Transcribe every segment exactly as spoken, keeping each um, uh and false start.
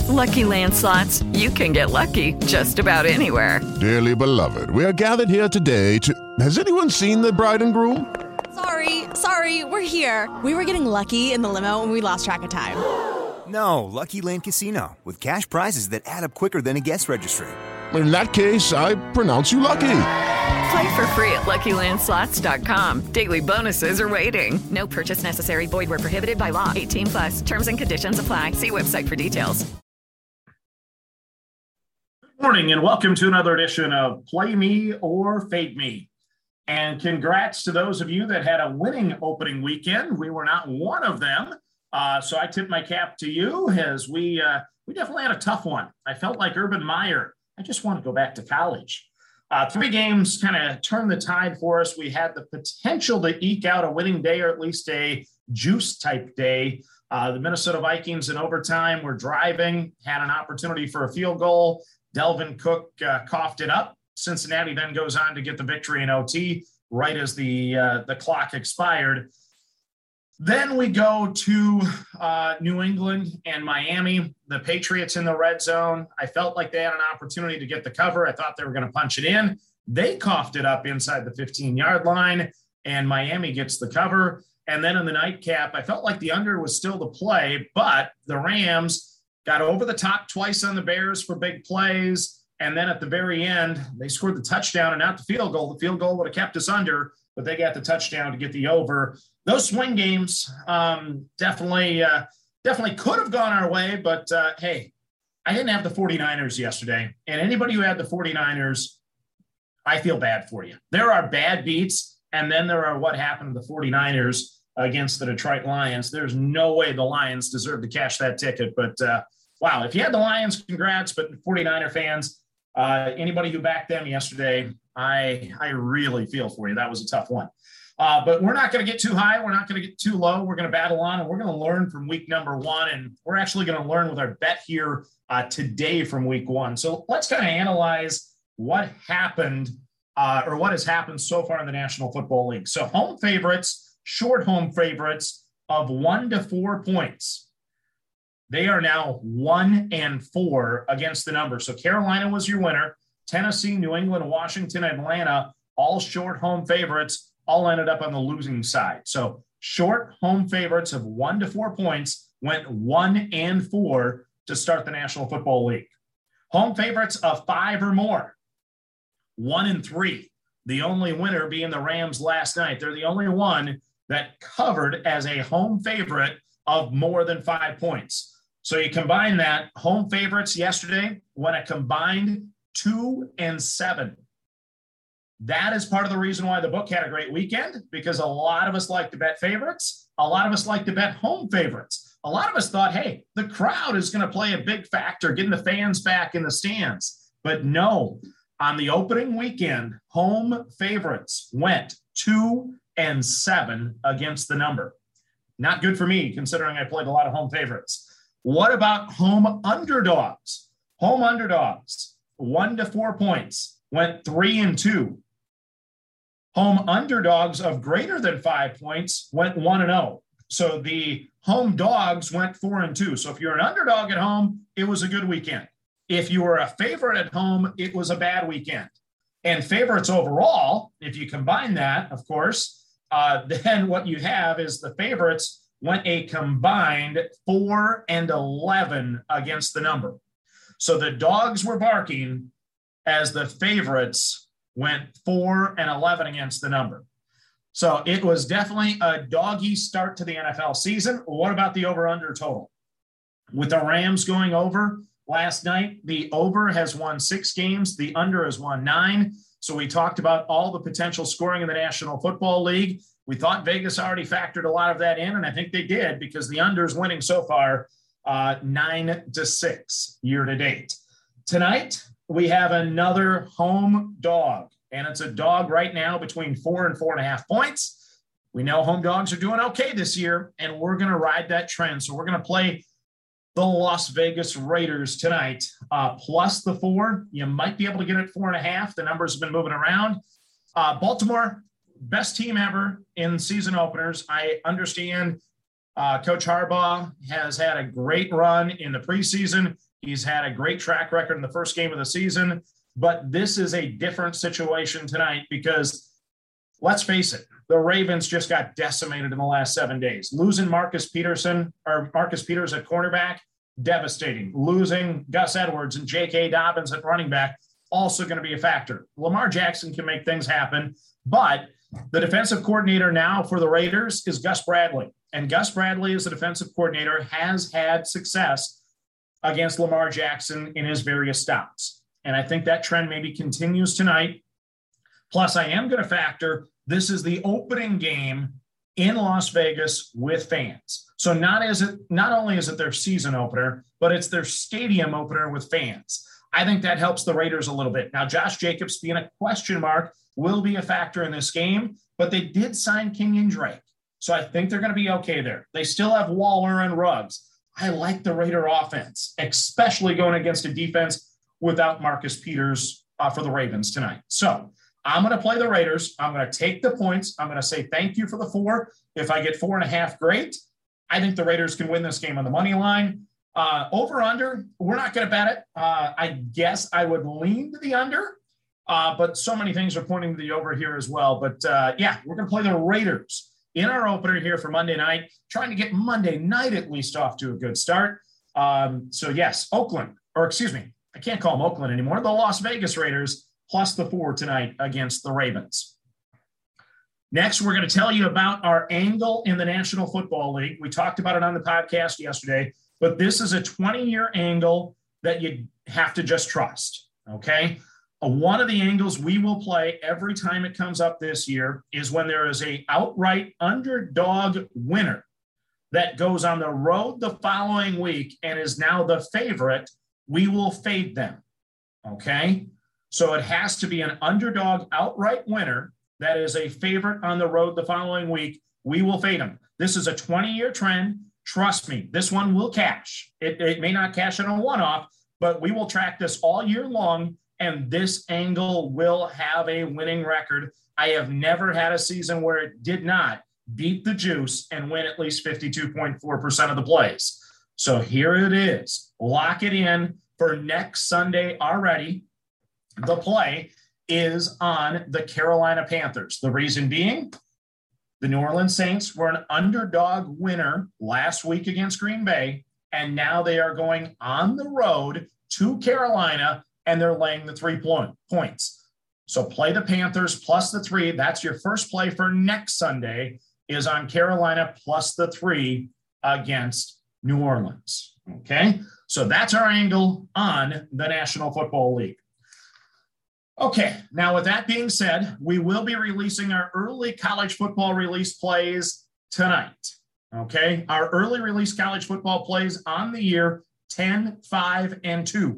Lucky Land Slots, you can get lucky just about anywhere. Dearly beloved, we are gathered here today to... Has anyone seen the bride and groom? Sorry, sorry, we're here. We were getting lucky in the limo and we lost track of time. No, Lucky Land Casino, with cash prizes that add up quicker than a guest registry. In that case, I pronounce you lucky. Play for free at Lucky Land Slots dot com. Daily bonuses are waiting. No purchase necessary. Void where prohibited by law. eighteen plus. Terms and conditions apply. See website for details. Good morning and welcome to another edition of Play Me or Fade Me. And congrats to those of you that had a winning opening weekend. We were not one of them. Uh, so I tip my cap to you as we uh, we definitely had a tough one. I felt like Urban Meyer. I just want to go back to college. Uh, three games kind of turned the tide for us. We had the potential to eke out a winning day or at least a juice type day. Uh, the Minnesota Vikings in overtime were driving, had an opportunity for a field goal. Delvin Cook uh, coughed it up. Cincinnati then goes on to get the victory in O T right as the uh, the clock expired. Then we go to uh, New England and Miami, the Patriots in the red zone. I felt like they had an opportunity to get the cover. I thought they were going to punch it in. They coughed it up inside the fifteen-yard line, and Miami gets the cover. And then in the nightcap, I felt like the under was still the play, but the Rams got over the top twice on the Bears for big plays. And then at the very end, they scored the touchdown and not the field goal. The field goal would have kept us under, but they got the touchdown to get the over. Those swing games um, definitely uh, definitely could have gone our way, but uh, hey, I didn't have the 49ers yesterday. And anybody who had the 49ers, I feel bad for you. There are bad beats, and then there are what happened to the 49ers against the Detroit Lions. There's no way the Lions deserve to cash that ticket. But, uh, wow, if you had the Lions, congrats. But 49er fans, uh, anybody who backed them yesterday, I I really feel for you. That was a tough one. Uh, but we're not going to get too high. We're not going to get too low. We're going to battle on, and we're going to learn from week number one. And we're actually going to learn with our bet here uh, today from week one. So let's kind of analyze what happened uh, or what has happened so far in the National Football League. So home favorites, short home favorites of one to four points. They are now one and four against the number. So Carolina was your winner. Tennessee, New England, Washington, Atlanta, all short home favorites, all ended up on the losing side. So short home favorites of one to four points went one and four to start the National Football League. Home favorites of five or more, one and three. The only winner being the Rams last night. They're the only one that covered as a home favorite of more than five points. So you combine that, home favorites yesterday went a combined two and seven. That is part of the reason why the book had a great weekend, because a lot of us like to bet favorites. A lot of us like to bet home favorites. A lot of us thought, hey, the crowd is going to play a big factor, getting the fans back in the stands. But no, on the opening weekend, home favorites went two and seven against the number. Not good for me, considering I played a lot of home favorites. What about home underdogs? Home underdogs, one to four points, went three and two. Home underdogs of greater than five points went one and oh. So the home dogs went four and two. So if you're an underdog at home, it was a good weekend. If you were a favorite at home, it was a bad weekend. And favorites overall, if you combine that, of course, uh, then what you have is the favorites went a combined four and eleven against the number. So the dogs were barking as the favorites went four and eleven against the number. So it was definitely a doggy start to the N F L season. What about the over-under total? With the Rams going over last night, the over has won six games. The under has won nine. So we talked about all the potential scoring in the National Football League. We thought Vegas already factored a lot of that in, and I think they did, because the under's winning so far uh, nine to six year to date. Tonight, we have another home dog, and it's a dog right now between four and four and a half points. We know home dogs are doing okay this year, and we're going to ride that trend. So we're going to play the Las Vegas Raiders tonight, uh, plus the four. You might be able to get it four and a half. The numbers have been moving around. Uh, Baltimore, best team ever in season openers. I understand Uh, Coach Harbaugh has had a great run in the preseason. He's had a great track record in the first game of the season. But this is a different situation tonight because, let's face it, the Ravens just got decimated in the last seven days. Losing Marcus Peterson or Marcus Peters at cornerback, devastating. Losing Gus Edwards and J K. Dobbins at running back, also going to be a factor. Lamar Jackson can make things happen, but the defensive coordinator now for the Raiders is Gus Bradley. And Gus Bradley, as the defensive coordinator, has had success against Lamar Jackson in his various stops. And I think that trend maybe continues tonight. Plus, I am going to factor this is the opening game in Las Vegas with fans. So not as it, not only is it their season opener, but it's their stadium opener with fans. I think that helps the Raiders a little bit. Now, Josh Jacobs being a question mark will be a factor in this game, but they did sign Kenyon Drake. So I think they're going to be okay there. They still have Waller and Ruggs. I like the Raider offense, especially going against a defense without Marcus Peters uh, for the Ravens tonight. So I'm going to play the Raiders. I'm going to take the points. I'm going to say thank you for the four. If I get four and a half, great. I think the Raiders can win this game on the money line. Uh, over under, we're not going to bet it. Uh, I guess I would lean to the under, uh, but so many things are pointing to the over here as well. But uh, yeah, we're going to play the Raiders in our opener here for Monday night, trying to get Monday night at least off to a good start. Um, so yes, Oakland, or excuse me, I can't call them Oakland anymore. The Las Vegas Raiders plus the four tonight against the Ravens. Next, we're going to tell you about our angle in the National Football League. We talked about it on the podcast yesterday, but this is a twenty-year angle that you have to just trust, okay? Uh, one of the angles we will play every time it comes up this year is when there is a outright underdog winner that goes on the road the following week and is now the favorite. We will fade them, okay? So it has to be an underdog outright winner that is a favorite on the road the following week. We will fade them. This is a twenty-year trend. Trust me, this one will cash. It, it may not cash in a one-off, but we will track this all year long, and this angle will have a winning record. I have never had a season where it did not beat the juice and win at least fifty-two point four percent of the plays. So here it is. Lock it in for next Sunday already. The play is on the Carolina Panthers. The reason being, the New Orleans Saints were an underdog winner last week against Green Bay, and now they are going on the road to Carolina, and they're laying the three point, points. So play the Panthers plus the three. That's your first play for next Sunday, is on Carolina plus the three against New Orleans. Okay, so that's our angle on the National Football League. Okay, now with that being said, we will be releasing our early college football release plays tonight. Okay, our early release college football plays on the year ten, five, and two.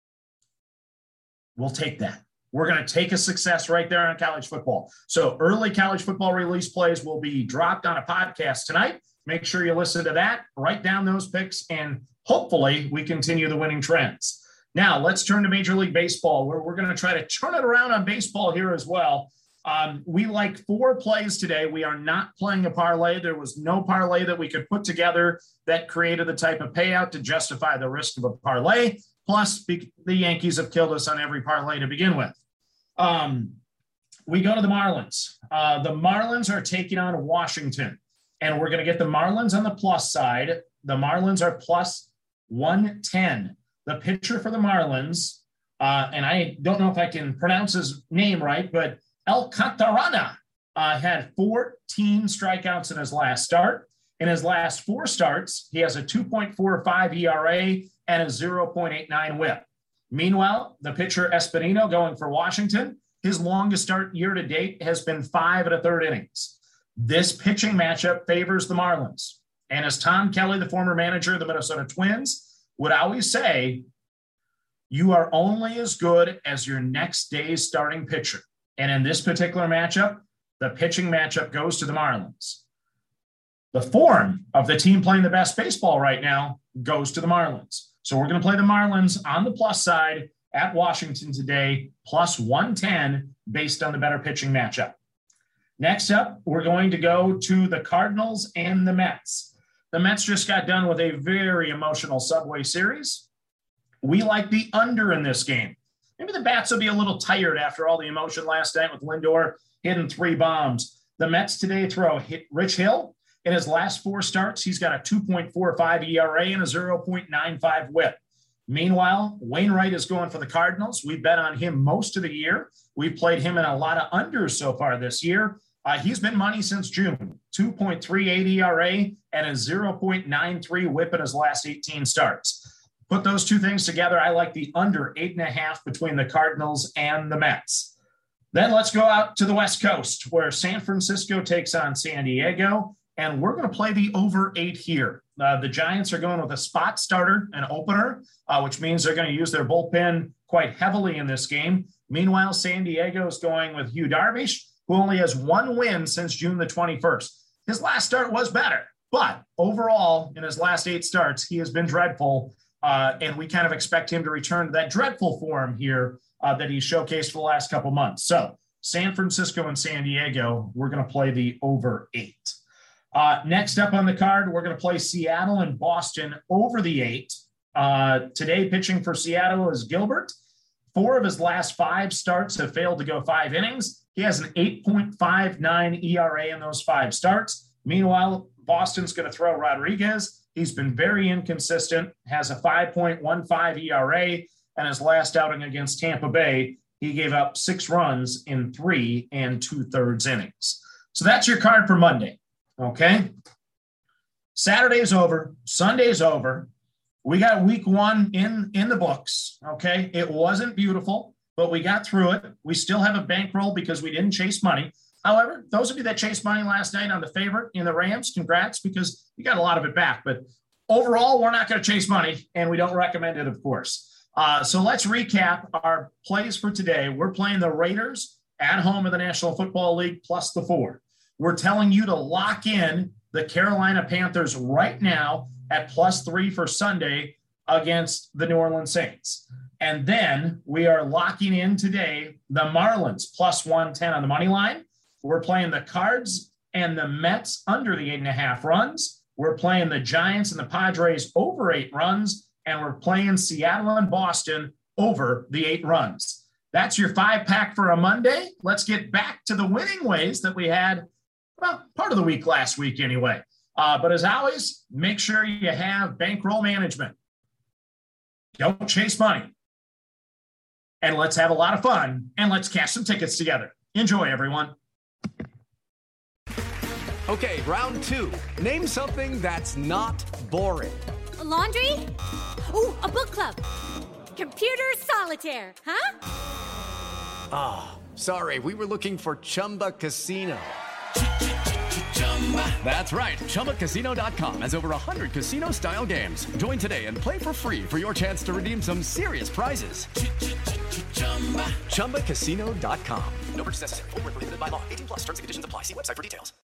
We'll take that. We're going to take a success right there on college football. So early college football release plays will be dropped on a podcast tonight. Make sure you listen to that, write down those picks, and hopefully we continue the winning trends. Now, let's turn to Major League Baseball, where we're going to try to turn it around on baseball here as well. Um, we like four plays today. We are not playing a parlay. There was no parlay that we could put together that created the type of payout to justify the risk of a parlay. Plus, the Yankees have killed us on every parlay to begin with. Um, we go to the Marlins. Uh, the Marlins are taking on Washington, and we're going to get the Marlins on the plus side. The Marlins are plus one ten. The pitcher for the Marlins, uh, and I don't know if I can pronounce his name right, but Alcantara uh, had fourteen strikeouts in his last start. In his last four starts, he has a two point four five E R A and a zero point eight nine whip. Meanwhile, the pitcher Espinino going for Washington, his longest start year to date has been five and a third innings. This pitching matchup favors the Marlins. And as Tom Kelly, the former manager of the Minnesota Twins, would always say, you are only as good as your next day's starting pitcher. And in this particular matchup, the pitching matchup goes to the Marlins. The form of the team playing the best baseball right now goes to the Marlins. So we're going to play the Marlins on the plus side at Washington today, plus one ten based on the better pitching matchup. Next up, we're going to go to the Cardinals and the Mets. The Mets just got done with a very emotional Subway Series. We like the under in this game. Maybe the bats will be a little tired after all the emotion last night with Lindor hitting three bombs. The Mets today throw Rich Hill. In his last four starts, he's got a two point four five E R A and a zero point nine five whip. Meanwhile, Wainwright is going for the Cardinals. We bet on him most of the year. We've played him in a lot of unders so far this year. Uh, he's been money since June, two point three eight E R A and a zero point nine three whip in his last eighteen starts. Put those two things together, I like the under eight and a half between the Cardinals and the Mets. Then let's go out to the West Coast where San Francisco takes on San Diego, and we're going to play the over eight here. Uh, the Giants are going with a spot starter, an opener, uh, which means they're going to use their bullpen quite heavily in this game. Meanwhile, San Diego is going with Yu Darvish, who only has one win since June the twenty-first. His last start was better, but overall, in his last eight starts, he has been dreadful, uh, and we kind of expect him to return to that dreadful form here uh, that he's showcased for the last couple months. So San Francisco and San Diego, we're going to play the over eight. Uh, next up on the card, we're going to play Seattle and Boston over the eight. Uh, today, pitching for Seattle is Gilbert. Four of his last five starts have failed to go five innings. He has an eight point five nine E R A in those five starts. Meanwhile, Boston's going to throw Rodriguez. He's been very inconsistent, has a five point one five E R A, and his last outing against Tampa Bay, he gave up six runs in three and two-thirds innings. So that's your card for Monday, okay? Saturday's over. Sunday's over. We got week one in, in the books, okay? It wasn't beautiful, but we got through it. We still have a bankroll because we didn't chase money. However, those of you that chased money last night on the favorite in the Rams, congrats, because you got a lot of it back. But overall, we're not going to chase money, and we don't recommend it, of course. Uh, so let's recap our plays for today. We're playing the Raiders at home in the National Football League plus the four. We're telling you to lock in the Carolina Panthers right now at plus three for Sunday against the New Orleans Saints. And then we are locking in today the Marlins plus one ten on the money line. We're playing the Cards and the Mets under the eight and a half runs. We're playing the Giants and the Padres over eight runs. And we're playing Seattle and Boston over the eight runs. That's your five pack for a Monday. Let's get back to the winning ways that we had, well, part of the week last week anyway. Uh, but as always, make sure you have bankroll management. Don't chase money. And let's have a lot of fun, and let's cash some tickets together. Enjoy, everyone. Okay, round two. Name something that's not boring. A laundry? Ooh, a book club. Computer solitaire, huh? Ah, oh, sorry, we were looking for Chumba Casino. That's right, Chumba Casino dot com has over one hundred casino-style games. Join today and play for free for your chance to redeem some serious prizes. Chumba Casino dot com. No purchase necessary. Void where prohibited by law. eighteen plus terms and conditions apply. See website for details.